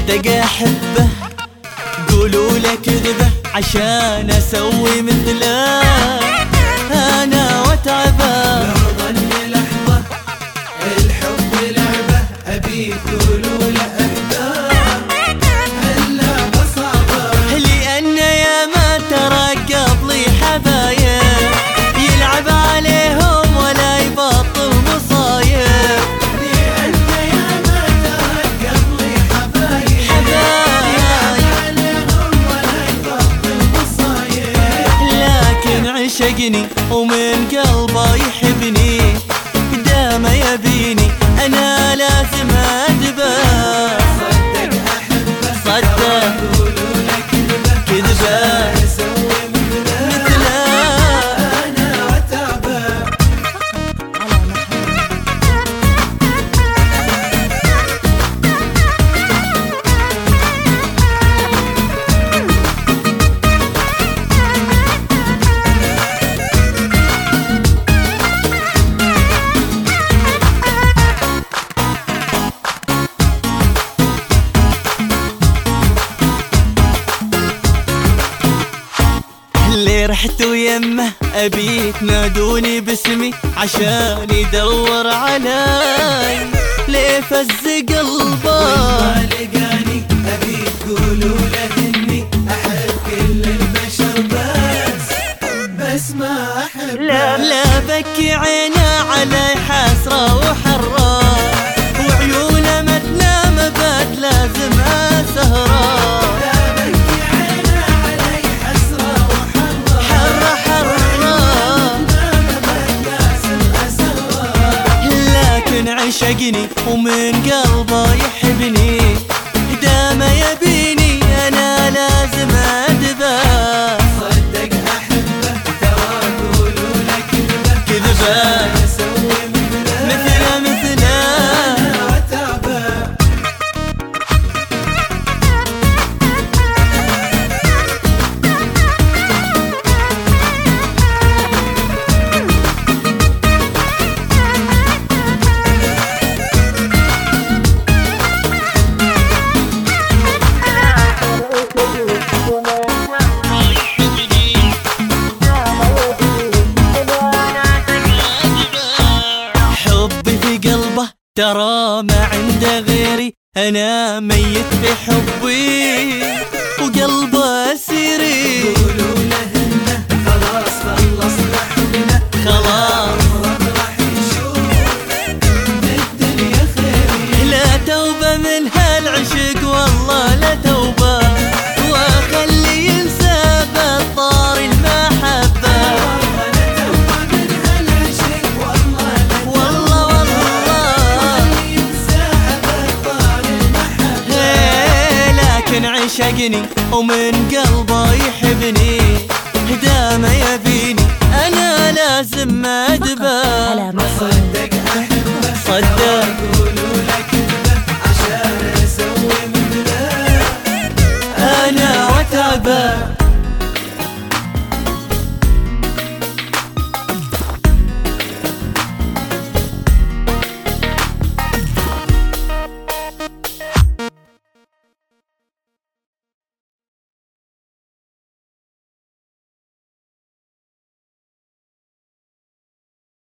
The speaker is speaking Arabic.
صدق احبه قولوا له كذبه عشان اسوي مثله انا واتعبه. لو ظل لحظه الحب لعبه ابي قولوا له اهدى هاللعبه صعبه لان يا ما ترى قبلي حبايب يلعب عليهم ولا يبطل مصايب. لان يا ما ترى قبلي حبايب يلعب عليهم ولا يبطل مصايب. لكن عشقني ومن قلبه يحبني دام يبيني انا لازم ادبه. صدق احبه صدق قولوا له كذبه كذبه اسوي مثله انا واتعبه. اللي رحت ويمه ابي تنادوني باسمي عشان يدور علي ليه فز قلبه. ما لقاني ابي تقولوا له اني احب كل البشر بس ما احب. لا بكي عينه علي حسره وحره وعيونه ما تنام بات لازم اسهره. عشقني ومن قلبه يحبني دام يبيني انا لازم ادبه. صدق احبه ترى قولوا له كذبه اسوي مثله انا واتعبه. ترى ما عنده غيري انا ميت بحبي وقلبه اسيري. قولوا له انه خلاص خلصنا حبنا خلاص راح نشوف الدنيا خير. لا توبه من هالعشق والله لا توبه واخلي ينسى بالطار المحبه. عشقني ومن قلبه يحبني دام يبيني انا لازم ادبه. صدق احبه صدق